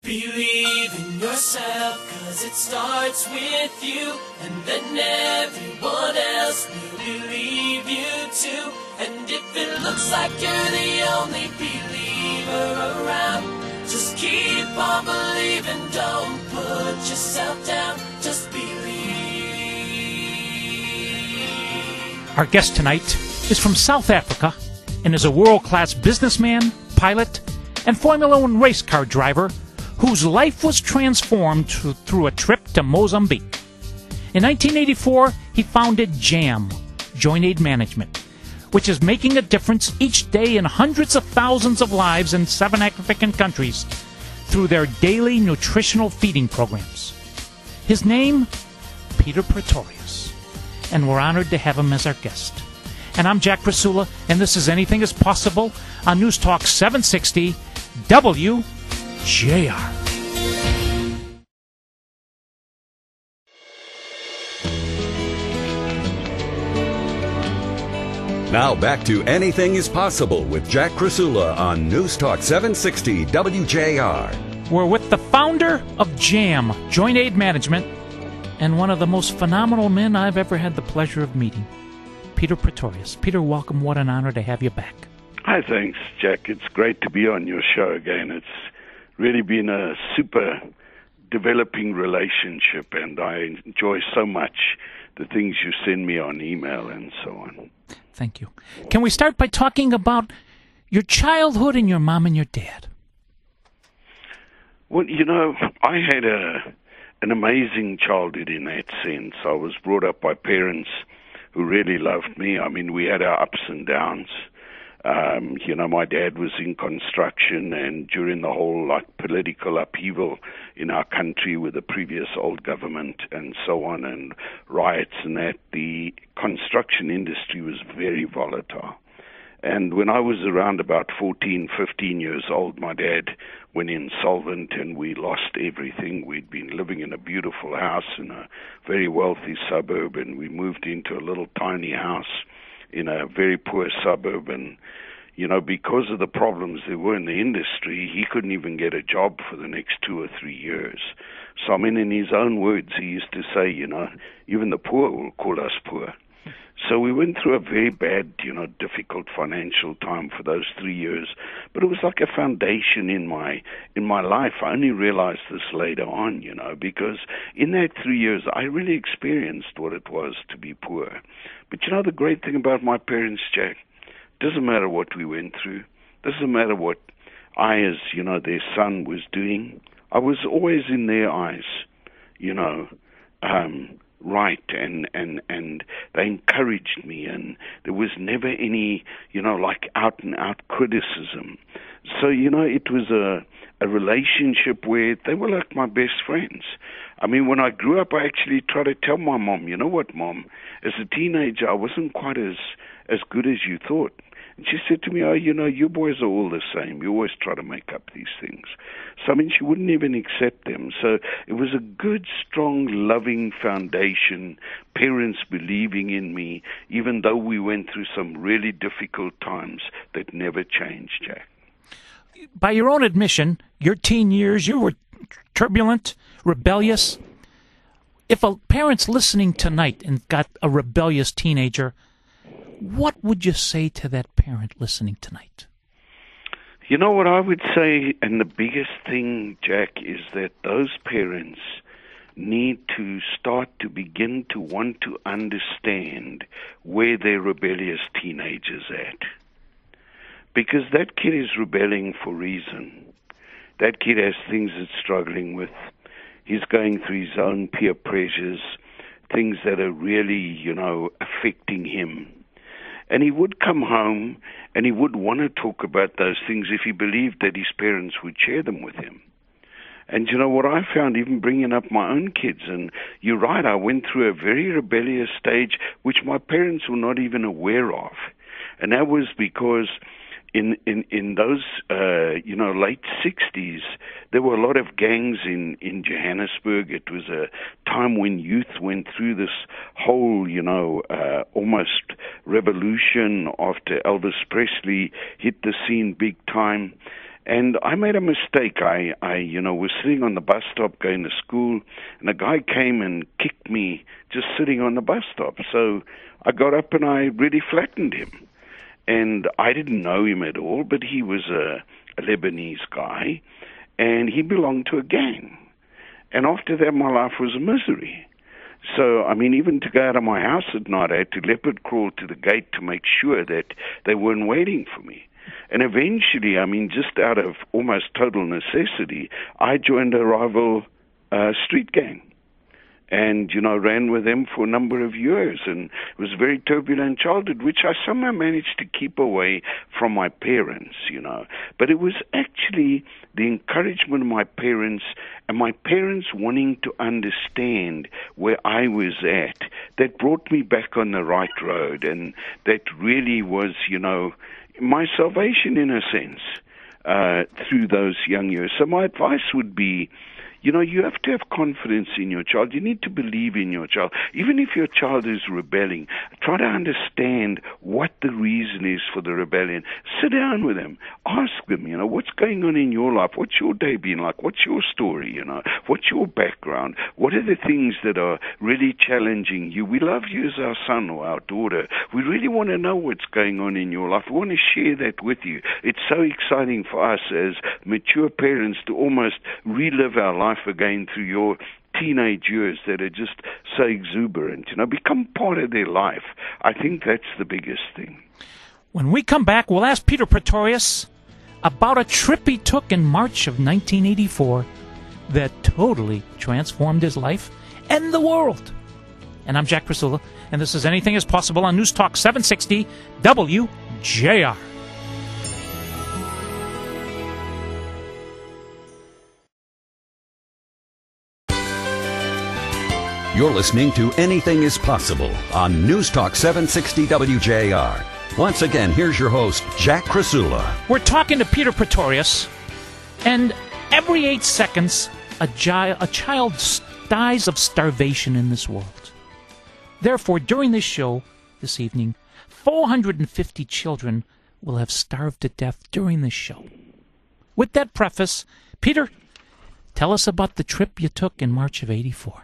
Believe in yourself, 'cause it starts with you, and then everyone else will believe you too. And if it looks like you're the only believer around, just keep on believing, don't put yourself down, just believe. Our guest tonight is from South Africa and is a world-class businessman, pilot, and Formula One race car driver whose life was transformed through a trip to Mozambique. In 1984, he founded JAM, Joint Aid Management, which is making a difference each day in hundreds of thousands of lives in 7 African countries through their daily nutritional feeding programs. His name, Peter Pretorius, and we're honored to have him as our guest. And I'm Jack Krasula, and this is Anything is Possible on News Talk 760 WJR. Now back to Anything is Possible with Jack Krasula on News Talk 760 WJR. We're with the founder of JAM, Joint Aid Management, and one of the most phenomenal men I've ever had the pleasure of meeting, Peter Pretorius. Peter, welcome. What an honor to have you back. Hi, thanks, Jack. It's great to be on your show again. It's really been a super developing relationship, and I enjoy so much the things you send me on email and so on. Thank you. Can we start by talking about your childhood and your mom and your dad? Well, you know, I had an amazing childhood in that sense. I was brought up by parents who really loved me. I mean, we had our ups and downs. You know, my dad was in construction, and during the whole political upheaval in our country with the previous old government and so on, and riots and that, the construction industry was very volatile. And when I was around about 14, 15 years old, my dad went insolvent and we lost everything. We'd been living in a beautiful house in a very wealthy suburb, and we moved into a little tiny house in a very poor suburb. And, you know, because of the problems there were in the industry, he couldn't even get a job for the next 2 or 3 years. So, I mean, in his own words, he used to say, you know, even the poor will call us poor. So we went through a very bad, you know, difficult financial time for those 3 years. But it was like a foundation in my life. I only realized this later on, you know, because in that 3 years, I really experienced what it was to be poor. But, you know, the great thing about my parents, Jack, doesn't matter what we went through. Doesn't matter what I, as, you know, their son was doing. I was always in their eyes, you know, right, and they encouraged me, and there was never any, you know, like out-and-out criticism. So, you know, it was a relationship where they were like my best friends. I mean, when I grew up, I actually tried to tell my mom, you know what, Mom, as a teenager, I wasn't quite as good as you thought. And she said to me, oh, you know, you boys are all the same. You always try to make up these things. So, I mean, she wouldn't even accept them. So it was a good, strong, loving foundation, parents believing in me, even though we went through some really difficult times that never changed, Jack. By your own admission, your teen years, you were turbulent, rebellious. If a parent's listening tonight and got a rebellious teenager, what would you say to that parent listening tonight? You know what I would say, and the biggest thing, Jack, is that those parents need to start to begin to want to understand where their rebellious teenager's at. Because that kid is rebelling for reason. That kid has things he's struggling with. He's going through his own peer pressures, things that are really, you know, affecting him. And he would come home and he would want to talk about those things if he believed that his parents would share them with him. And you know what I found, even bringing up my own kids, and you're right, I went through a very rebellious stage which my parents were not even aware of. And that was because in those, you know, late 60s, there were a lot of gangs in Johannesburg. It was a time when youth went through this whole, you know, almost revolution after Elvis Presley hit the scene big time. And I made a mistake. I was sitting on the bus stop going to school, and a guy came and kicked me just sitting on the bus stop. So I got up and I really flattened him. And I didn't know him at all, but he was a Lebanese guy, and he belonged to a gang. And after that, my life was a misery. So, I mean, even to go out of my house at night, I had to leopard crawl to the gate to make sure that they weren't waiting for me. And eventually, I mean, just out of almost total necessity, I joined a rival street gang. And, ran with them for a number of years. And it was a very turbulent childhood, which I somehow managed to keep away from my parents, But it was actually the encouragement of my parents and my parents wanting to understand where I was at that brought me back on the right road. And that really was, my salvation in a sense through those young years. So my advice would be, you have to have confidence in your child. You need to believe in your child. Even if your child is rebelling, try to understand what the reason is for the rebellion. Sit down with them. Ask them, what's going on in your life? What's your day been like? What's your story, What's your background? What are the things that are really challenging you? We love you as our son or our daughter. We really want to know what's going on in your life. We want to share that with you. It's so exciting for us as mature parents to almost relive our life again through your teenage years that are just so exuberant, become part of their life. I think that's the biggest thing. When we come back, we'll ask Peter Pretorius about a trip he took in March of 1984 that totally transformed his life and the world. And I'm Jack Krasula, and this is Anything is Possible on News Talk 760 WJR. You're listening to Anything is Possible on News Talk 760 WJR. Once again, here's your host, Jack Krasula. We're talking to Peter Pretorius, and every 8 seconds, a child dies of starvation in this world. Therefore, during this show this evening, 450 children will have starved to death during this show. With that preface, Peter, tell us about the trip you took in March of '84.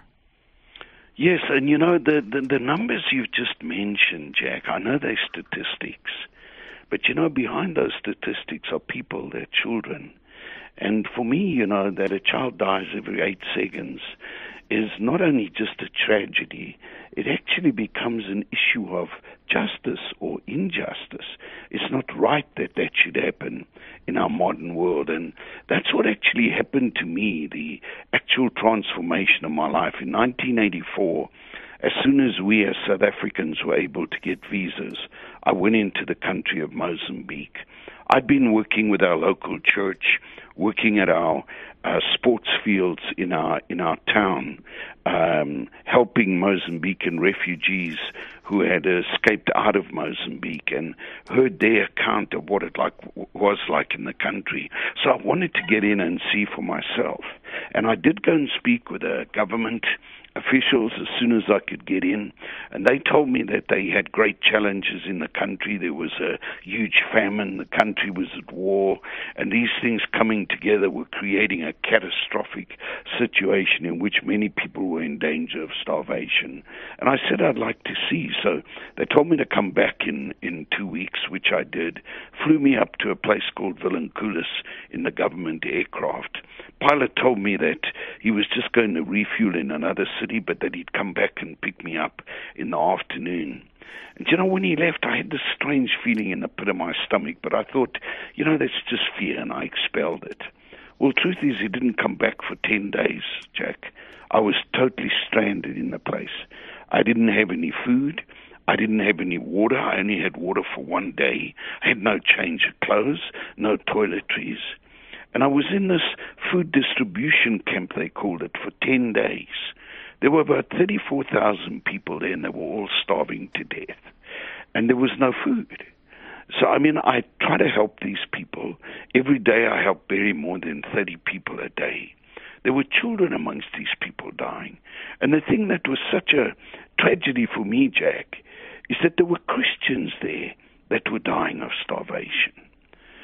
Yes, and the numbers you've just mentioned, Jack, I know they're statistics, but behind those statistics are people, they're children. And for me, that a child dies every 8 seconds is not only just a tragedy, it actually becomes an issue of justice or injustice. It's not right that that should happen in our modern world. And that's what actually happened to me, the actual transformation of my life. In 1984, as soon as we as South Africans were able to get visas, I went into the country of Mozambique. I'd been working with our local church, working at our sports fields in our town, helping Mozambican refugees who had escaped out of Mozambique and heard their account of what it was like in the country. So I wanted to get in and see for myself. And I did go and speak with government officials as soon as I could get in, and they told me that they had great challenges in the country. There was a huge famine, the country was at war, and these things coming together were creating a catastrophic situation in which many people were in danger of starvation. And I said I'd like to see, so they told me to come back in 2 weeks, which I did, flew me up to a place called Vilanculos in the government aircraft. Pilot told me that he was just going to refuel in another city, but that he'd come back and pick me up in the afternoon. And when he left, I had this strange feeling in the pit of my stomach, but I thought, that's just fear, and I expelled it. Well, truth is, he didn't come back for 10 days, Jack. I was totally stranded in the place. I didn't have any food. I didn't have any water. I only had water for 1 day. I had no change of clothes, no toiletries. And I was in this food distribution camp, they called it, for 10 days. There were about 34,000 people there, and they were all starving to death. And there was no food. So, I try to help these people. Every day I help bury more than 30 people a day. There were children amongst these people dying. And the thing that was such a tragedy for me, Jack, is that there were Christians there that were dying of starvation.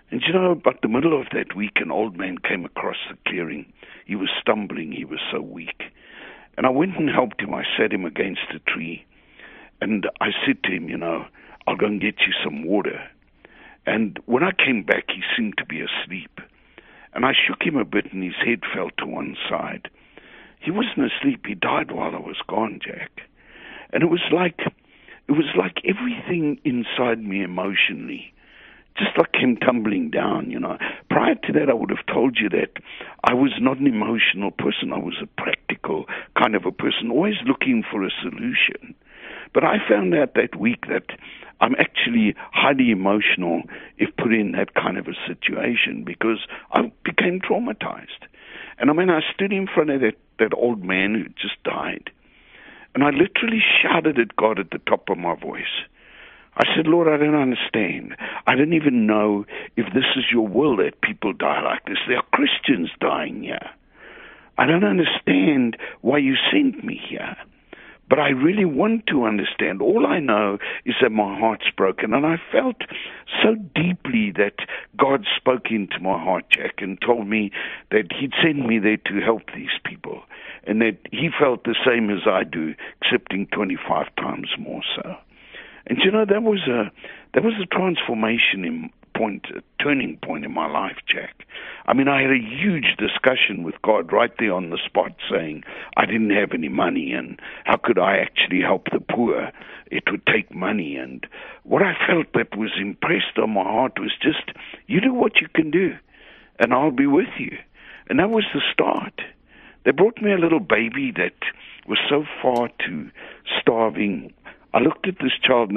And about the middle of that week, an old man came across the clearing. He was stumbling. He was so weak. And I went and helped him. I sat him against a tree. And I said to him, I'll go and get you some water. And when I came back, he seemed to be asleep. And I shook him a bit, and his head fell to one side. He wasn't asleep. He died while I was gone, Jack. And it was like everything inside me emotionally just like came tumbling down, Prior to that, I would have told you that I was not an emotional person. I was a practical kind of a person, always looking for a solution. But I found out that week that I'm actually highly emotional if put in that kind of a situation, because I became traumatized. And I stood in front of that old man who just died, and I literally shouted at God at the top of my voice. I said, Lord, I don't understand. I don't even know if this is your will that people die like this. There are Christians dying here. I don't understand why you sent me here. But I really want to understand. All I know is that my heart's broken. And I felt so deeply that God spoke into my heart, Jack, and told me that he'd send me there to help these people. And that he felt the same as I do, excepting 25 times more so. And that was a transformation a turning point in my life, Jack. I had a huge discussion with God right there on the spot, saying I didn't have any money, and how could I actually help the poor? It would take money. And what I felt that was impressed on my heart was just, you do what you can do, and I'll be with you. And that was the start. They brought me a little baby that was so far to starving. I looked at this child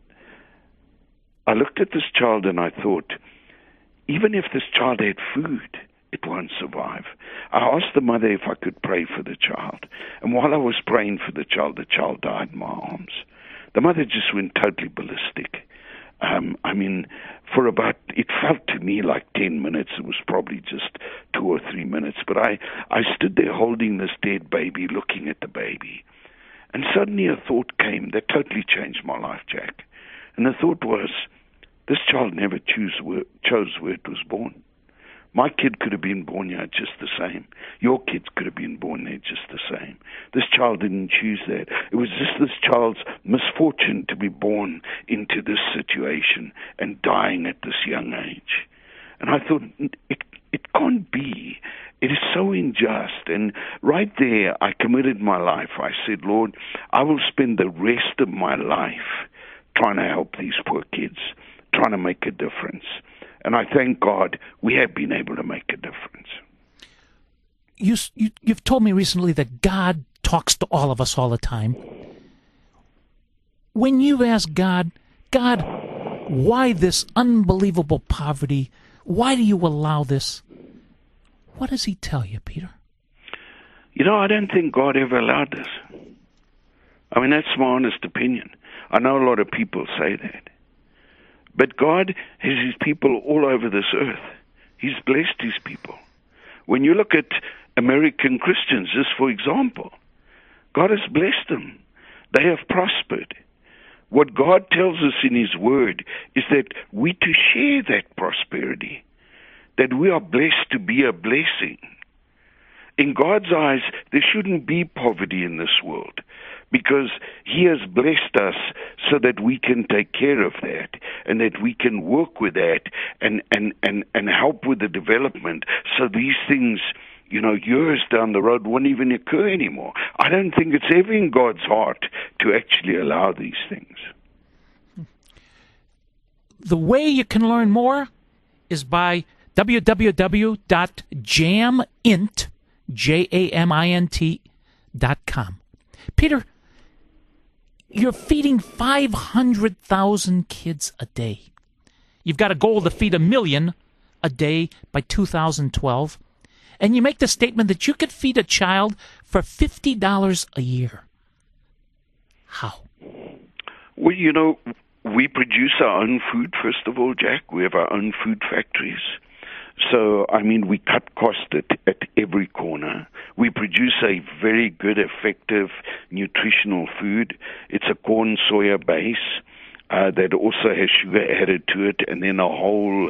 and I thought, even if this child had food, it won't survive. I asked the mother if I could pray for the child. And while I was praying for the child died in my arms. The mother just went totally ballistic. It felt to me like 10 minutes. It was probably just 2 or 3 minutes. But I stood there holding this dead baby, looking at the baby. And suddenly a thought came that totally changed my life, Jack. And the thought was, this child never chose where it was born. My kid could have been born here just the same. Your kids could have been born there just the same. This child didn't choose that. It was just this child's misfortune to be born into this situation and dying at this young age. And I thought, it can't be. It is so unjust. And right there, I committed my life. I said, Lord, I will spend the rest of my life trying to help these poor kids, trying to make a difference. And I thank God we have been able to make a difference. You've told me recently that God talks to all of us all the time. When you've asked God, why this unbelievable poverty? Why do you allow this? What does he tell you, Peter? I don't think God ever allowed this. That's my honest opinion. I know a lot of people say that. But God has his people all over this earth. He's blessed his people. When you look at American Christians, just for example, God has blessed them. They have prospered. What God tells us in his word is that we to share that prosperity, that we are blessed to be a blessing. In God's eyes, there shouldn't be poverty in this world, because he has blessed us so that we can take care of that and that we can work with that and help with the development so these things, years down the road won't even occur anymore. I don't think it's ever in God's heart to actually allow these things. The way you can learn more is by www.jamint.com. Peter, you're feeding 500,000 kids a day. You've got a goal to feed 1 million a day by 2012. And you make the statement that you could feed a child for $50 a year. How? Well, we produce our own food, first of all, Jack. We have our own food factories. So, we cut costs at every corner. We produce a very good, effective, nutritional food. It's a corn soya base. that also has sugar added to it, and then a whole,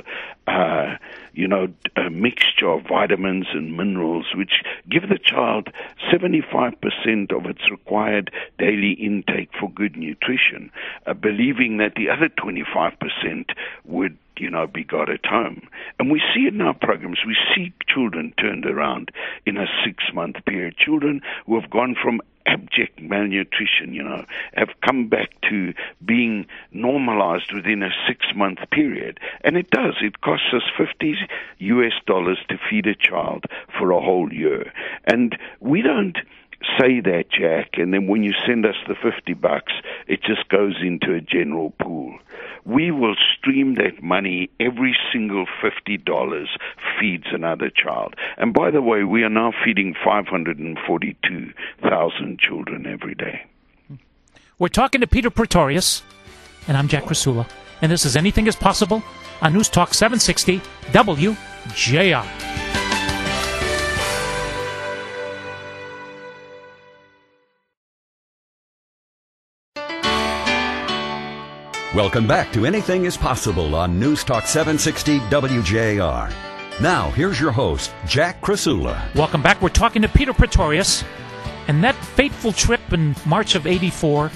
a mixture of vitamins and minerals, which give the child 75% of its required daily intake for good nutrition, believing that the other 25% would be got at home. And we see it in our programs. We see children turned around in a 6-month period. Children who have gone from abject malnutrition, have come back to being normalized within a 6-month period. And it does. It costs us $50 to feed a child for a whole year. And we don't say that, Jack, and then when you send us the $50, it just goes into a general pool. We will stream that money. Every single $50 feeds another child. And by the way, we are now feeding 542,000 children every day. We're talking to Peter Pretorius, and I'm Jack Krasula, and this is Anything is Possible on News Talk 760 WJR. Welcome back to Anything is Possible on News Talk 760 WJR. Now, here's your host, Jack Krasula. Welcome back. We're talking to Peter Pretorius. And that fateful trip in March of '84,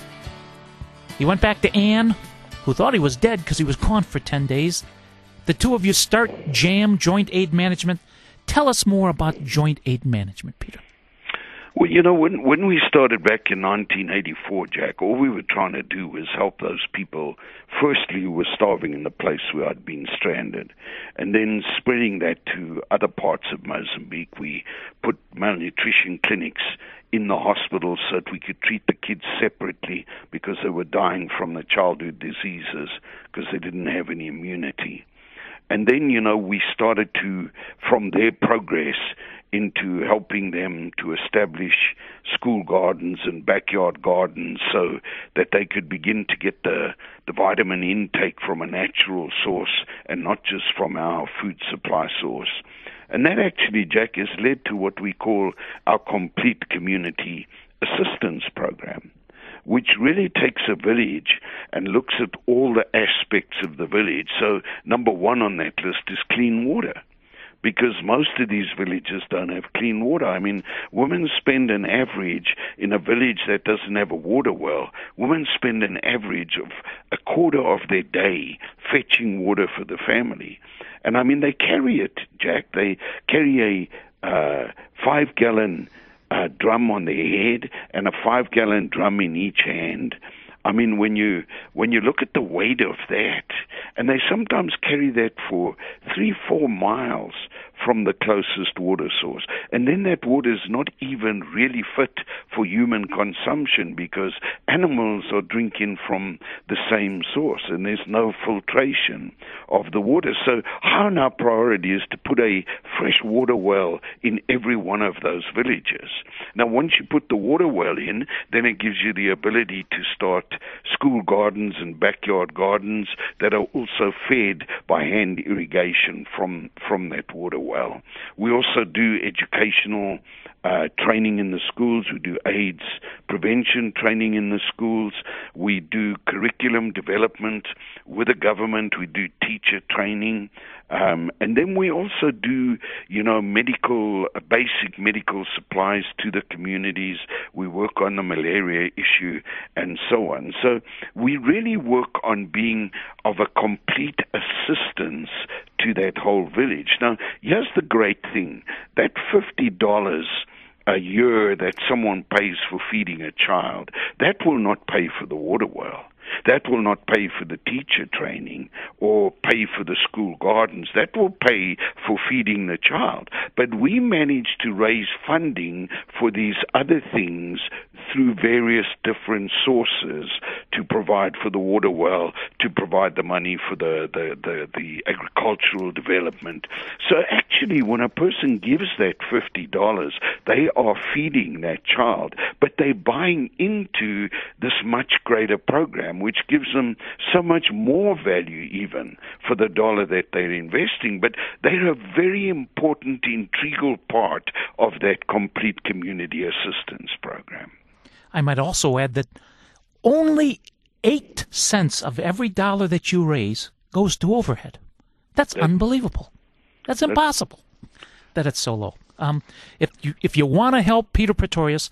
he went back to Ann, who thought he was dead because he was gone for 10 days. The two of you start JAM, Joint Aid Management. Tell us more about Joint Aid Management, Peter. Well, when we started back in 1984, Jack, all we were trying to do was help those people, firstly, who were starving in the place where I'd been stranded, and then spreading that to other parts of Mozambique. We put malnutrition clinics in the hospitals so that we could treat the kids separately because they were dying from the childhood diseases because they didn't have any immunity. And then, we started to, from their progress, into helping them to establish school gardens and backyard gardens so that they could begin to get the vitamin intake from a natural source and not just from our food supply source. And that actually, Jack, has led to what we call our complete community assistance program, which really takes a village and looks at all the aspects of the village. So number one on that list is clean water, because most of these villages don't have clean water. I mean, women spend an average in a village that doesn't have a water well. Women spend an average of a quarter of their day fetching water for the family. And I mean, they carry it, Jack. They carry a 5-gallon drum on their head and a 5-gallon drum in each hand. I mean, when you look at the weight of that, and they sometimes carry that for 3-4 miles from the closest water source. And then that water is not even really fit for human consumption because animals are drinking from the same source and there's no filtration of the water. So our now priority is to put a fresh water well in every one of those villages. Now, once you put the water well in, then it gives you the ability to start school gardens and backyard gardens that are also fed by hand irrigation from that water well. We also do educational training in the schools. We do AIDS prevention training in the schools. We do curriculum development with the government. We do teacher training. And then we also do, basic medical supplies to the communities. We work on the malaria issue and so on. So we really work on being of a complete assistance to that whole village. Now, here's the great thing. That $50 a year that someone pays for feeding a child, that will not pay for the water well. That will not pay for the teacher training or pay for the school gardens. That will pay for feeding the child. But we managed to raise funding for these other things through various different sources to provide for the water well, to provide the money for the agricultural development. So actually, when a person gives that $50, they are feeding that child, but they're buying into this much greater program, which gives them so much more value even for the dollar that they're investing. But they're a very important, integral part of that complete community assistance program. I might also add that only 8 cents of every dollar that you raise goes to overhead. That's unbelievable. That's impossible that it's so low. If you want to help Peter Pretorius,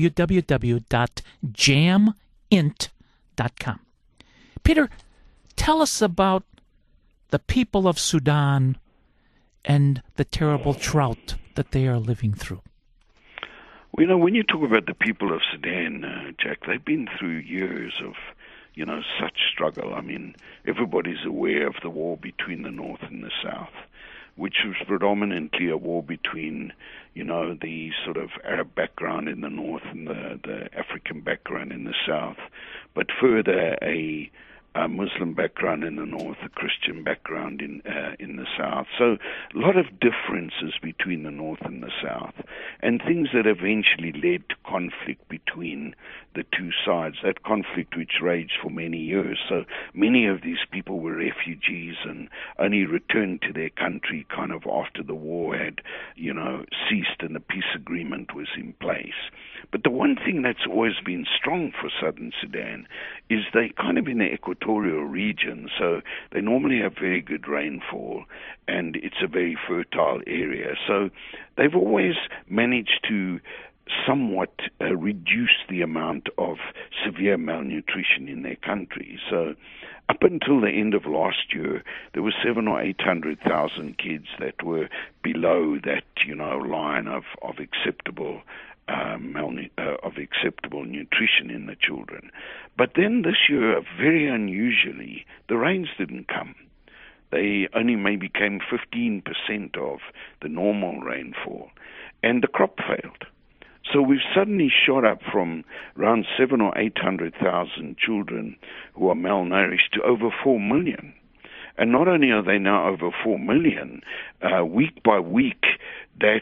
www.jamint.com. Peter, tell us about the people of Sudan and the terrible drought that they are living through. Well, when you talk about the people of Sudan, Jack, they've been through years of, such struggle. I mean, everybody's aware of the war between the North and the South, which was predominantly a war between, the sort of Arab background in the North and the African background in the South, but further a Muslim background in the North, a Christian background in the South. So a lot of differences between the North and the South, and things that eventually led to conflict between the two sides, that conflict which raged for many years. So many of these people were refugees and only returned to their country kind of after the war had, ceased and the peace agreement was in place. But the one thing that's always been strong for Southern Sudan is they kind of in the equatorial region, so they normally have very good rainfall, and it's a very fertile area. So they've always managed to somewhat reduce the amount of severe malnutrition in their country. So up until the end of last year, there were 700,000 or 800,000 kids that were below that, line of acceptable acceptable nutrition in the children. But then this year, very unusually, the rains didn't come. They only maybe came 15% of the normal rainfall, and the crop failed. So we've suddenly shot up from around 700,000 or 800,000 children who are malnourished to over 4 million. And not only are they now over 4 million, week by week, that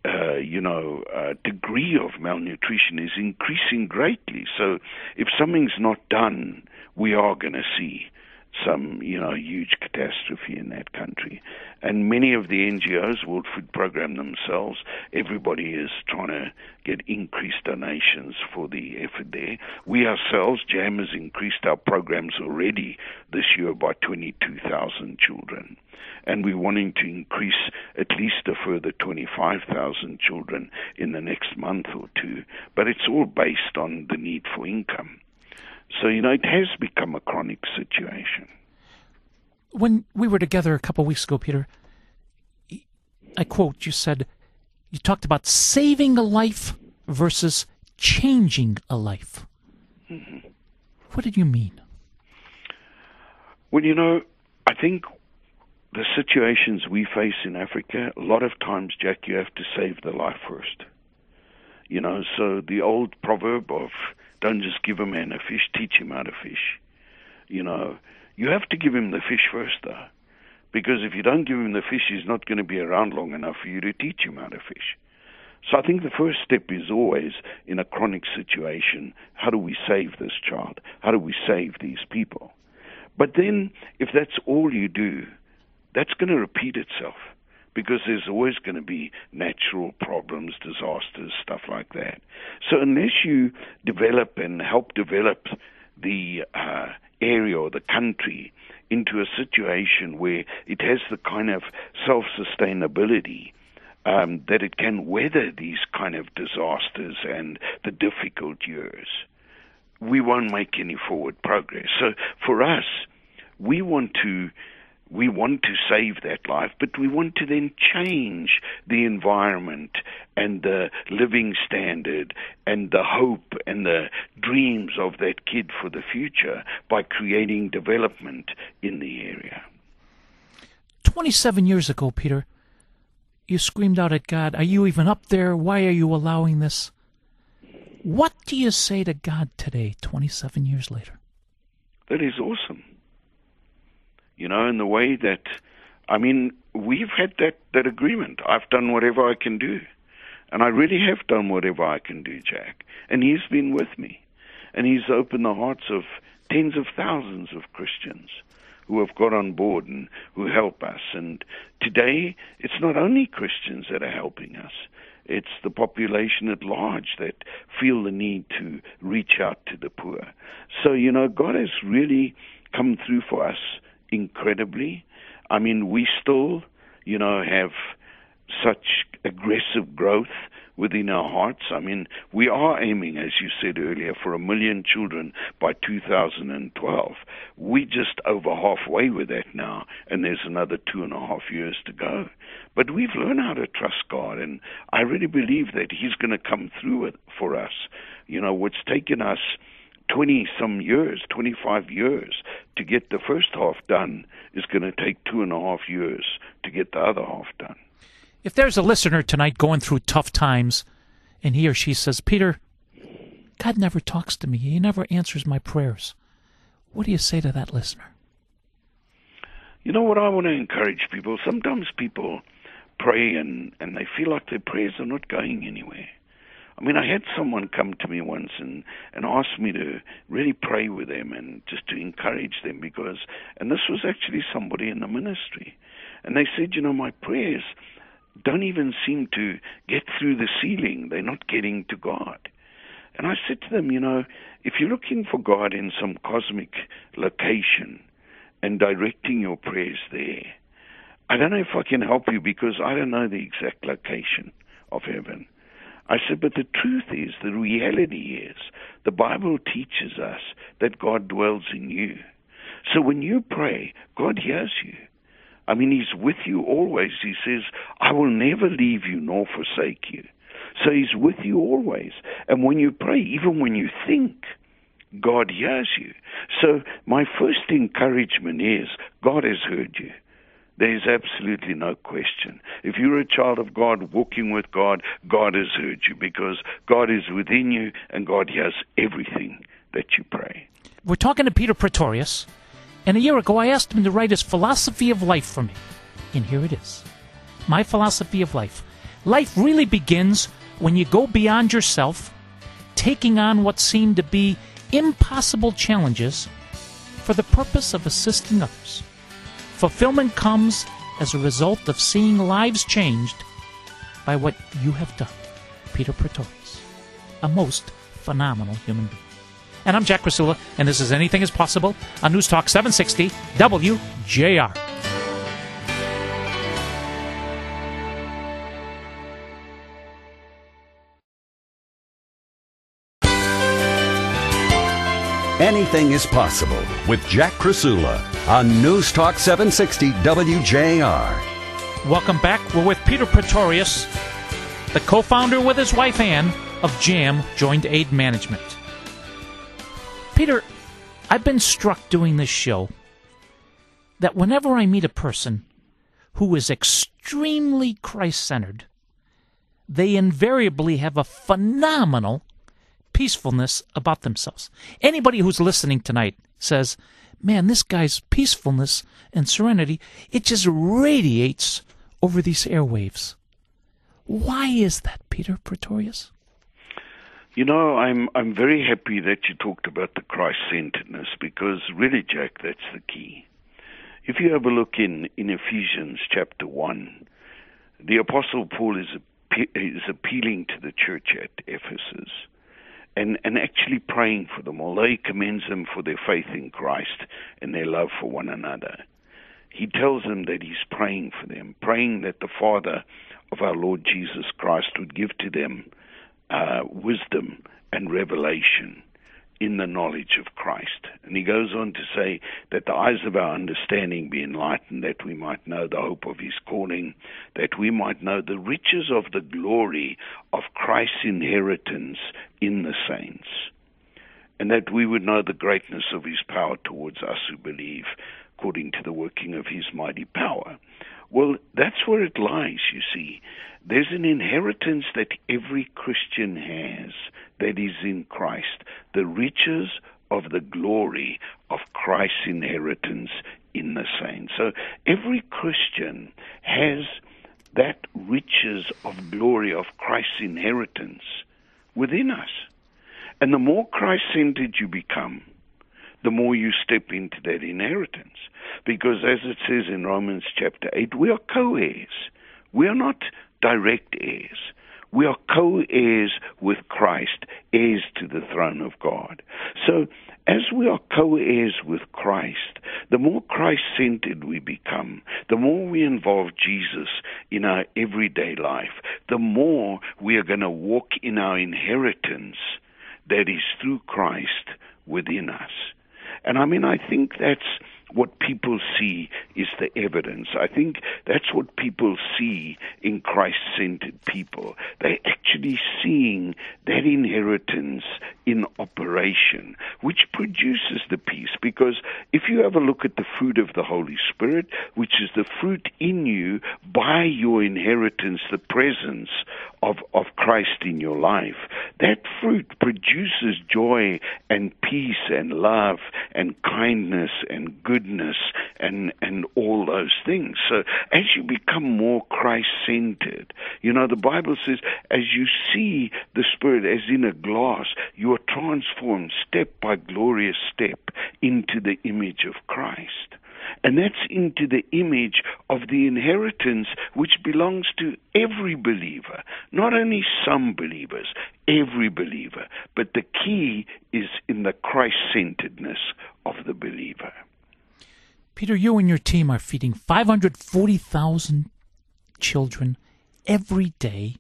degree of malnutrition is increasing greatly. So if something's not done, we are going to see some, huge catastrophe in that country. And many of the NGOs, World Food Program themselves, everybody is trying to get increased donations for the effort there. We ourselves, JAM, has increased our programs already this year by 22,000 children. And we're wanting to increase at least a further 25,000 children in the next month or two. But it's all based on the need for income. So, it has become a chronic situation. When we were together a couple of weeks ago, Peter, I quote, you talked about saving a life versus changing a life. Mm-hmm. What did you mean? Well, I think the situations we face in Africa, a lot of times, Jack, you have to save the life first. So the old proverb of don't just give a man a fish, teach him how to fish. You have to give him the fish first, though, because if you don't give him the fish, he's not going to be around long enough for you to teach him how to fish. So I think the first step is always, in a chronic situation, how do we save this child? How do we save these people? But then, if that's all you do, that's going to repeat itself, because there's always going to be natural problems, disasters, stuff like that. So unless you develop and help develop the area or the country into a situation where it has the kind of self-sustainability that it can weather these kind of disasters and the difficult years, we won't make any forward progress. So for us, we want to save that life, but we want to then change the environment and the living standard and the hope and the dreams of that kid for the future by creating development in the area. 27 years ago, Peter, you screamed out at God, "Are you even up there? Why are you allowing this?" What do you say to God today, 27 years later? That is awesome. In the way that, we've had that agreement. I've done whatever I can do. And I really have done whatever I can do, Jack. And he's been with me. And he's opened the hearts of tens of thousands of Christians who have got on board and who help us. And today, it's not only Christians that are helping us. It's the population at large that feel the need to reach out to the poor. So, God has really come through for us incredibly. I mean, we still, have such aggressive growth within our hearts. I mean, we are aiming, as you said earlier, for 1 million children by 2012. We're just over halfway with that now, and there's another 2.5 years to go. But we've learned how to trust God, and I really believe that He's going to come through it for us. What's taken us 20-some years, 25 years to get the first half done is going to take 2.5 years to get the other half done. If there's a listener tonight going through tough times, and he or she says, Peter, God never talks to me. He never answers my prayers. What do you say to that listener? You know what I want to encourage people? Sometimes people pray and they feel like their prayers are not going anywhere. I mean, I had someone come to me once and ask me to really pray with them and just to encourage them and this was actually somebody in the ministry. And they said, my prayers don't even seem to get through the ceiling. They're not getting to God. And I said to them, if you're looking for God in some cosmic location and directing your prayers there, I don't know if I can help you because I don't know the exact location of heaven. I said, but the truth is, the reality is, the Bible teaches us that God dwells in you. So when you pray, God hears you. I mean, He's with you always. He says, I will never leave you nor forsake you. So He's with you always. And when you pray, even when you think, God hears you. So my first encouragement is, God has heard you. There is absolutely no question. If you're a child of God, walking with God, God has heard you because God is within you and God hears everything that you pray. We're talking to Peter Pretorius, and a year ago I asked him to write his philosophy of life for me. And here it is. My philosophy of life. Life really begins when you go beyond yourself, taking on what seem to be impossible challenges for the purpose of assisting others. Fulfillment comes as a result of seeing lives changed by what you have done. Peter Pretorius, a most phenomenal human being. And I'm Jack Krasula, and this is Anything is Possible on News Talk 760 WJR. Anything is Possible with Jack Krasula on News Talk 760 WJR. Welcome back. We're with Peter Pretorius, the co-founder with his wife Ann of JAM, Joint Aid Management. Peter, I've been struck doing this show that whenever I meet a person who is extremely Christ-centered, they invariably have a phenomenal peacefulness about themselves. Anybody who's listening tonight says, man, this guy's peacefulness and serenity, it just radiates over these airwaves. Why is that, Peter Pretorius? I'm very happy that you talked about the Christ-centeredness because really, Jack, that's the key. If you have a look in Ephesians chapter 1, the Apostle Paul is appealing to the church at Ephesus and actually praying for them, although he commends them for their faith in Christ and their love for one another. He tells them that he's praying for them, praying that the Father of our Lord Jesus Christ would give to them wisdom and revelation in the knowledge of Christ. And he goes on to say that the eyes of our understanding be enlightened, that we might know the hope of his calling, that we might know the riches of the glory of Christ's inheritance in the saints, and that we would know the greatness of his power towards us who believe, according to the working of his mighty power. Well, that's where it lies, you see. There's an inheritance that every Christian has that is in Christ, the riches of the glory of Christ's inheritance in the saints. So every Christian has that riches of glory of Christ's inheritance within us. And the more Christ-centered you become, the more you step into that inheritance. Because as it says in Romans chapter 8, we are co-heirs. We are not direct heirs. We are co-heirs with Christ, heirs to the throne of God. So, as we are co-heirs with Christ, the more Christ-centered we become, the more we involve Jesus in our everyday life, the more we are going to walk in our inheritance that is through Christ within us. And I think that's what people see is the evidence. I think that's what people see in Christ-centered people. They're actually seeing that inheritance in operation, which produces the peace. Because if you have a look at the fruit of the Holy Spirit, which is the fruit in you by your inheritance, the presence of Christ in your life, that fruit produces joy and peace and love and kindness and goodness and all those things. So as you become more Christ-centered, the Bible says, as you see the Spirit as in a glass, you are transformed step by glorious step into the image of Christ. And that's into the image of the inheritance which belongs to every believer, not only some believers, every believer. But the key is in the Christ-centeredness of the believer. Peter, you and your team are feeding 540,000 children every day.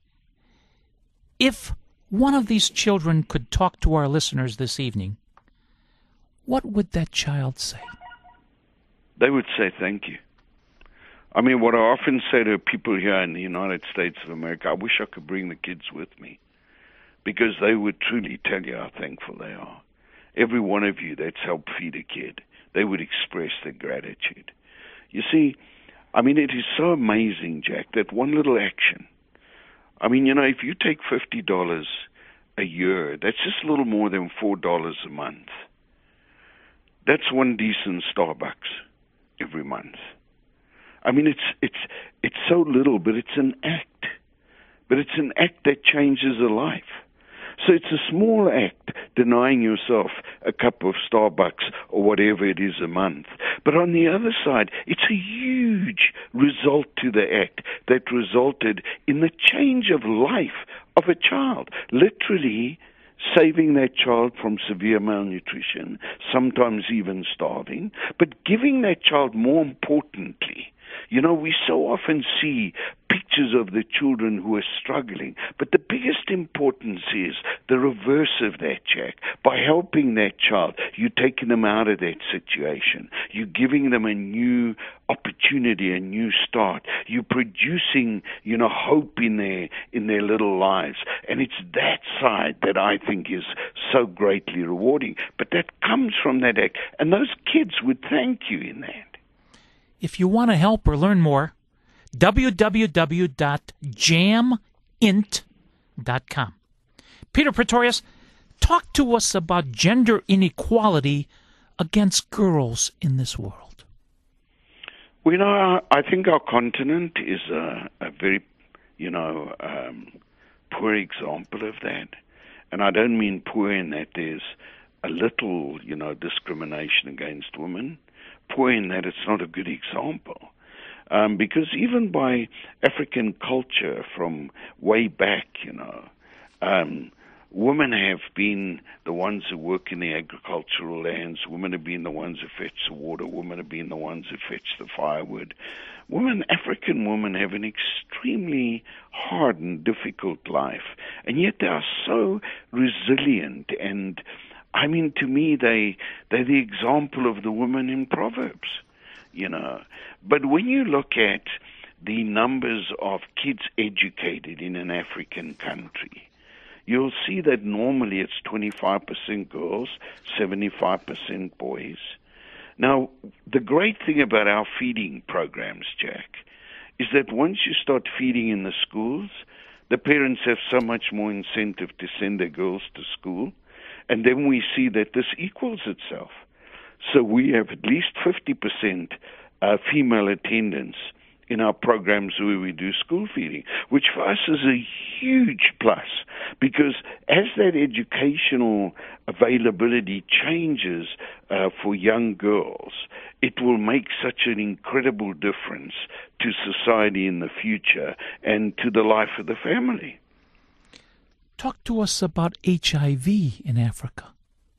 If one of these children could talk to our listeners this evening, what would that child say? They would say thank you. What I often say to people here in the United States of America, I wish I could bring the kids with me, because they would truly tell you how thankful they are. Every one of you that's helped feed a kid, they would express their gratitude. You see, it is so amazing, Jack, that one little action. If you take $50 a year, that's just a little more than $4 a month. That's one decent Starbucks every month. It's so little, but it's an act. But it's an act that changes a life. So it's a small act, denying yourself a cup of Starbucks or whatever it is a month. But on the other side, it's a huge result to the act that resulted in the change of life of a child. Literally saving that child from severe malnutrition, sometimes even starving, but giving that child, more importantly, we so often see pictures of the children who are struggling, but the biggest importance is the reverse of that, Jack. By helping that child, you're taking them out of that situation. You're giving them a new opportunity, a new start. You're producing, hope in their little lives. And it's that side that I think is so greatly rewarding. But that comes from that act. And those kids would thank you in that. If you want to help or learn more, www.jamint.com. Peter Pretorius, talk to us about gender inequality against girls in this world. Well, I think our continent is a very, poor example of that. And I don't mean poor in that there's a little, discrimination against women. Poor in that it's not a good example. Because even by African culture from way back, women have been the ones who work in the agricultural lands. Women have been the ones who fetch the water. Women have been the ones who fetch the firewood. African women have an extremely hard and difficult life, and yet they are so resilient. And to me, they're the example of the women in Proverbs, But when you look at the numbers of kids educated in an African country, you'll see that normally it's 25% girls, 75% boys. Now, the great thing about our feeding programs, Jack, is that once you start feeding in the schools, the parents have so much more incentive to send their girls to school. And then we see that this equals itself. So we have at least 50% female attendance in our programs where we do school feeding, which for us is a huge plus, because as that educational availability changes for young girls, it will make such an incredible difference to society in the future and to the life of the family. Talk to us about HIV in Africa.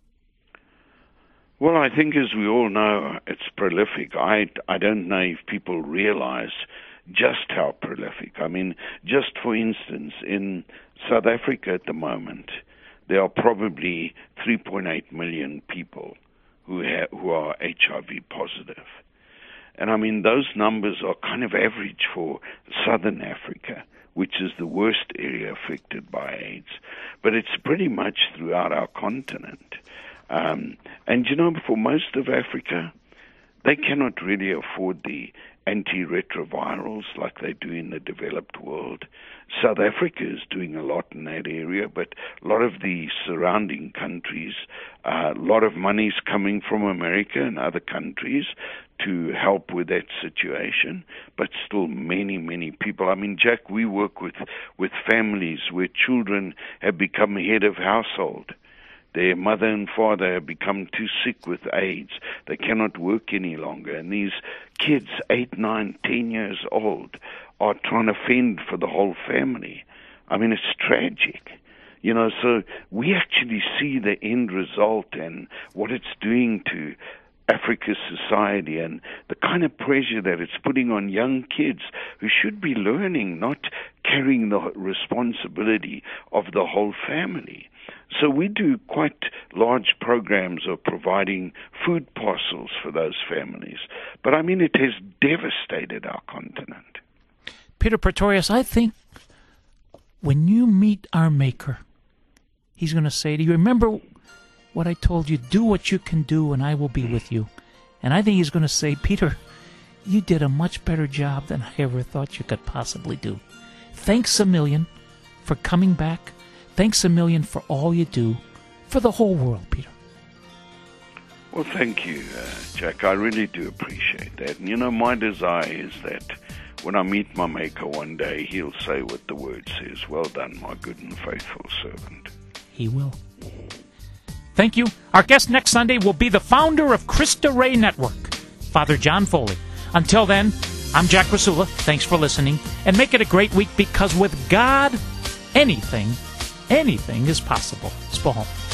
Well, I think, as we all know, it's prolific. I don't know if people realize just how prolific. I mean, just for instance, in South Africa at the moment, there are probably 3.8 million people who are HIV positive. And I mean, those numbers are kind of average for Southern Africa, which is the worst area affected by AIDS. But it's pretty much throughout our continent. And you know, for most of Africa, they cannot really afford the antiretrovirals like they do in the developed world. South Africa is doing a lot in that area, but a lot of the surrounding countries, a lot of money is coming from America and other countries to help with that situation, but still many people. I mean, Jack, we work with families where children have become head of household. Their mother and father have become too sick with AIDS. They cannot work any longer. And these kids, 8, 9, 10 years old, are trying to fend for the whole family. I mean, it's tragic. You know, so we actually see the end result and what it's doing to Africa's society and the kind of pressure that it's putting on young kids who should be learning, not carrying the responsibility of the whole family. So we do quite large programs of providing food parcels for those families. But I mean, it has devastated our continent. Peter Pretorius, I think when you meet our Maker, he's going to say to you, remember what I told you, do what you can do and I will be with you. And I think he's going to say, Peter, you did a much better job than I ever thought you could possibly do. Thanks a million for coming back. Thanks a million for all you do for the whole world, Peter. Well, thank you, Jack. I really do appreciate that. And, you know, my desire is that when I meet my Maker one day, he'll say what the word says. Well done, my good and faithful servant. He will. Thank you. Our guest next Sunday will be the founder of Christa Ray Network, Father John Foley. Until then, I'm Jack Rasula. Thanks for listening. And make it a great week, because with God, anything is possible. Spahom.